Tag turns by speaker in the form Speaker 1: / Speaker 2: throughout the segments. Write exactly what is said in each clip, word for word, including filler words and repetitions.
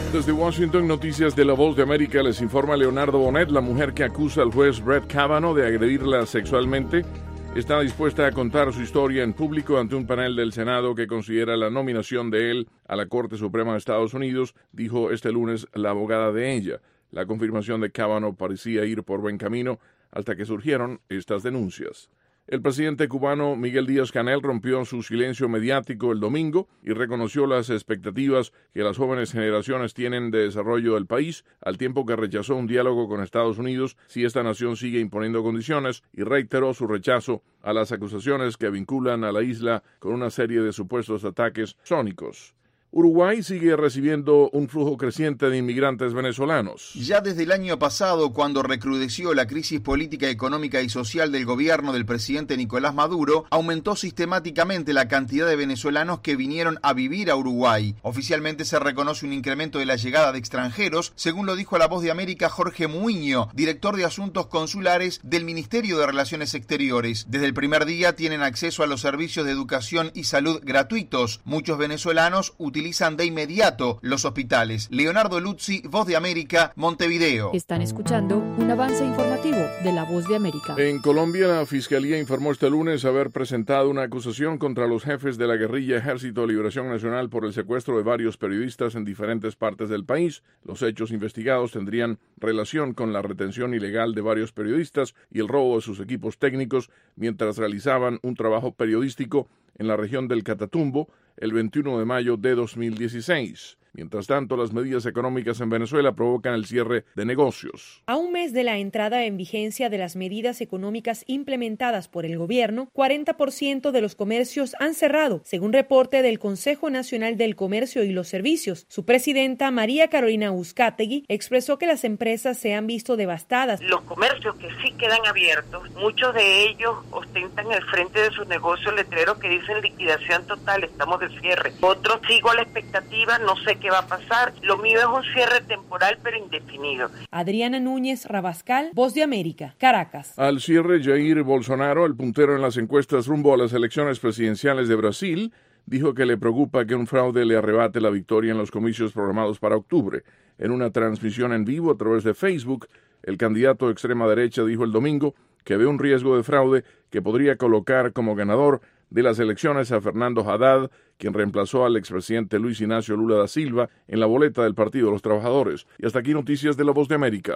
Speaker 1: Desde Washington, Noticias de La Voz de América, les informa Leonardo Bonet. La mujer que acusa al juez Brett Kavanaugh de agredirla sexualmente está dispuesta a contar su historia en público ante un panel del Senado que considera la nominación de él a la Corte Suprema de Estados Unidos, dijo este lunes la abogada de ella. La confirmación de Kavanaugh parecía ir por buen camino hasta que surgieron estas denuncias. El presidente cubano Miguel Díaz-Canel rompió su silencio mediático el domingo y reconoció las expectativas que las jóvenes generaciones tienen de desarrollo del país, al tiempo que rechazó un diálogo con Estados Unidos si esta nación sigue imponiendo condiciones, y reiteró su rechazo a las acusaciones que vinculan a la isla con una serie de supuestos ataques sónicos. Uruguay sigue recibiendo un flujo creciente de inmigrantes venezolanos.
Speaker 2: Ya desde el año pasado, cuando recrudeció la crisis política, económica y social del gobierno del presidente Nicolás Maduro, aumentó sistemáticamente la cantidad de venezolanos que vinieron a vivir a Uruguay. Oficialmente se reconoce un incremento de la llegada de extranjeros, según lo dijo a La Voz de América Jorge Muiño, director de Asuntos Consulares del Ministerio de Relaciones Exteriores. Desde el primer día tienen acceso a los servicios de educación y salud gratuitos. Muchos venezolanos utilizan utilizan de inmediato los hospitales. Leonardo Luzzi, Voz de América, Montevideo.
Speaker 3: Están escuchando un avance informativo de La Voz de América.
Speaker 1: En Colombia, la Fiscalía informó este lunes haber presentado una acusación contra los jefes de la guerrilla Ejército de Liberación Nacional por el secuestro de varios periodistas en diferentes partes del país. Los hechos investigados tendrían relación con la retención ilegal de varios periodistas y el robo de sus equipos técnicos mientras realizaban un trabajo periodístico en la región del Catatumbo el veintiuno de mayo de dos mil dieciséis. Mientras tanto, las medidas económicas en Venezuela provocan el cierre de negocios.
Speaker 4: A un mes de la entrada en vigencia de las medidas económicas implementadas por el gobierno, cuarenta por ciento de los comercios han cerrado, según reporte del Consejo Nacional del Comercio y los Servicios. Su presidenta, María Carolina Uzcategui, expresó que las empresas se han visto devastadas.
Speaker 5: Los comercios que sí quedan abiertos, muchos de ellos ostentan al frente de sus negocios letreros que dicen liquidación total, estamos de cierre. Otros sigo a la expectativa, no sé qué va a pasar. Lo mío es un cierre temporal pero indefinido.
Speaker 4: Adriana Núñez Rabascal, Voz de América, Caracas.
Speaker 1: Al cierre, Jair Bolsonaro, el puntero en las encuestas rumbo a las elecciones presidenciales de Brasil, dijo que le preocupa que un fraude le arrebate la victoria en los comicios programados para octubre. En una transmisión en vivo a través de Facebook, el candidato de extrema derecha dijo el domingo que ve un riesgo de fraude que podría colocar como ganador de las elecciones a Fernando Haddad, quien reemplazó al expresidente Luis Ignacio Lula da Silva en la boleta del Partido de los Trabajadores. Y hasta aquí Noticias de La Voz de América.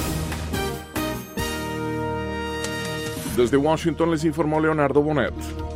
Speaker 1: Desde Washington les informó Leonardo Bonet.